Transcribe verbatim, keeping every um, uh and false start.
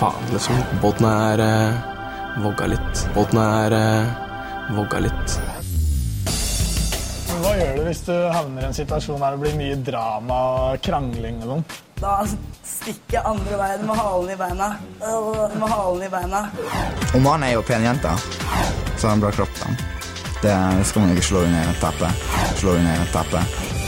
faen, liksom. Båten er eh, vogga litt. Båten er eh, vogga litt. Hva gjør du hvis du havner i en situasjon der det blir mye drama og krangling og sånn? Da stikker jeg andre veien med halen i beina. Øh, med halen i beina. Og Maren er jo pen jente, så har en bra kropp da. Det skal man ikke slå under et teppe. Slå under et teppe.